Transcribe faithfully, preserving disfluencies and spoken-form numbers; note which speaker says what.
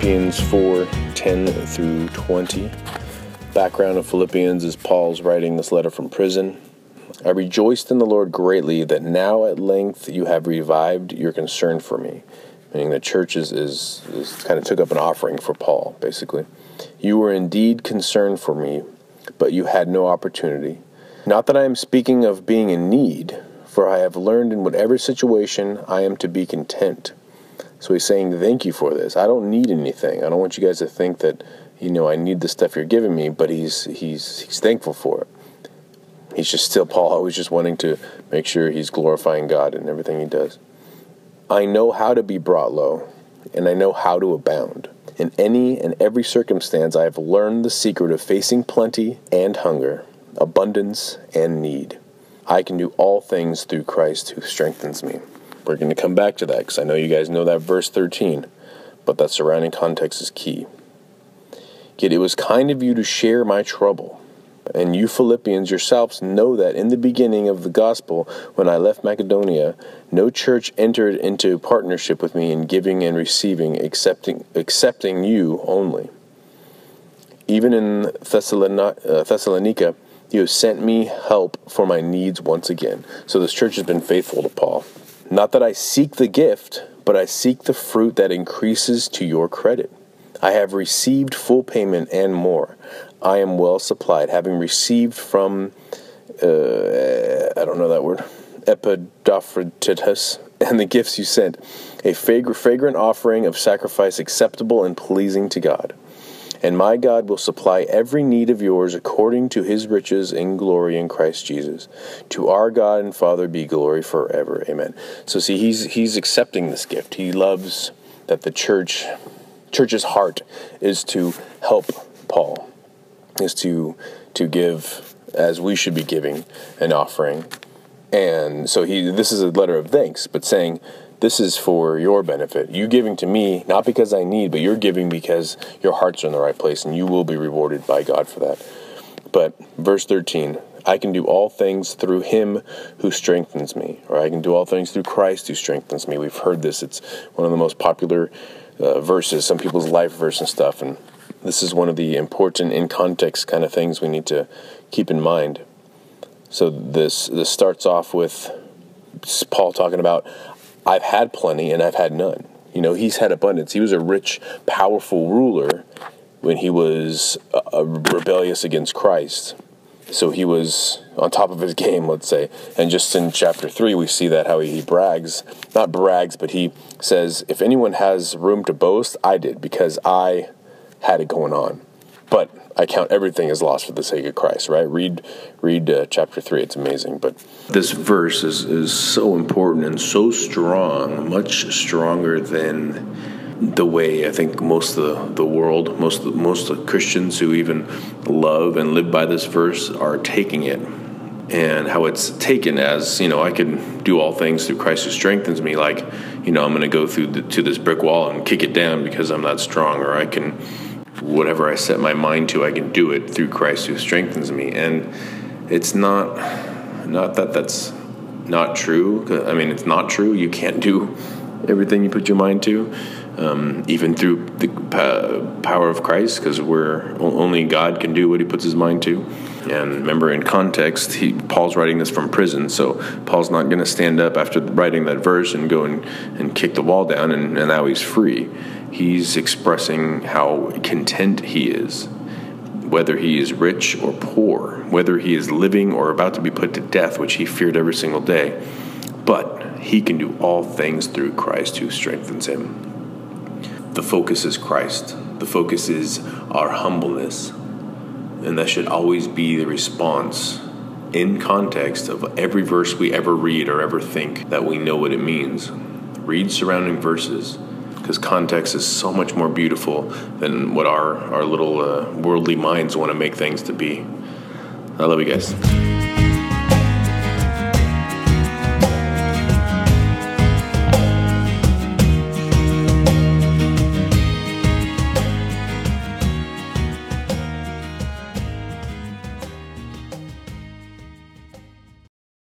Speaker 1: Philippians four, ten through twenty. Background of Philippians is Paul's writing this letter from prison. I rejoiced in the Lord greatly that now at length you have revived your concern for me. Meaning the church is, is, is kind of took up an offering for Paul, basically. You were indeed concerned for me, but you had no opportunity. Not that I am speaking of being in need, for I have learned in whatever situation I am to be content. So he's saying, thank you for this. I don't need anything. I don't want you guys to think that, you know, I need the stuff you're giving me, but he's he's he's thankful for it. He's just still, Paul always just wanting to make sure he's glorifying God in everything he does. I know how to be brought low, and I know how to abound. In any and every circumstance, I have learned the secret of facing plenty and hunger, abundance and need. I can do all things through Christ who strengthens me. We're going to come back to that because I know you guys know that verse thirteen, but that surrounding context is key. Yet it was kind of you to share my trouble. And you Philippians yourselves know that in the beginning of the gospel, when I left Macedonia, no church entered into partnership with me in giving and receiving, excepting, excepting you only. Even in Thessalonica, you have sent me help for my needs once again. So this church has been faithful to Paul. Not that I seek the gift, but I seek the fruit that increases to your credit. I have received full payment and more. I am well supplied, having received from, uh, I don't know that word, Epaphroditus, and the gifts you sent, a fragrant offering of sacrifice acceptable and pleasing to God. And my God will supply every need of yours according to his riches in glory in Christ Jesus. To our God and Father be glory forever. Amen. So see, he's he's accepting this gift. He loves that the church, church's heart is to help Paul, is to to give as we should be giving an offering. And so he this is a letter of thanks, but saying, this is for your benefit. You giving to me, not because I need, but you're giving because your hearts are in the right place, and you will be rewarded by God for that. But verse thirteen, I can do all things through him who strengthens me, or I can do all things through Christ who strengthens me. We've heard this. It's one of the most popular uh, verses, some people's life verse and stuff, and this is one of the important in context kind of things we need to keep in mind. So this this starts off with Paul talking about, I've had plenty and I've had none. You know, he's had abundance. He was a rich, powerful ruler when he was uh, rebellious against Christ. So he was on top of his game, let's say. And just in chapter three, we see that how he, he brags, not brags, but he says, if anyone has room to boast, I did, because I had it going on. But I count everything as lost for the sake of Christ, right? Read read uh, chapter three. It's amazing. But this verse is, is so important and so strong, much stronger than the way I think most of the, the world, most of the, most of the Christians who even love and live by this verse are taking it. And how it's taken as, you know, I can do all things through Christ who strengthens me. Like, you know, I'm going to go through the, to this brick wall and kick it down because I'm not strong, or I can... whatever I set my mind to, I can do it through Christ who strengthens me. And it's not not that that's not true. I mean, it's not true. You can't do everything you put your mind to, um, even through the power of Christ, because we're only God can do what he puts his mind to. And remember, in context, he, Paul's writing this from prison, so Paul's not going to stand up after writing that verse and go and, and kick the wall down, and, and now he's free. He's expressing how content he is, whether he is rich or poor, whether he is living or about to be put to death, which he feared every single day. But he can do all things through Christ who strengthens him. The focus is Christ. The focus is our humbleness. And that should always be the response in context of every verse we ever read or ever think, that we know what it means. Read surrounding verses, because context is so much more beautiful than what our, our little uh, worldly minds want to make things to be. I love you guys.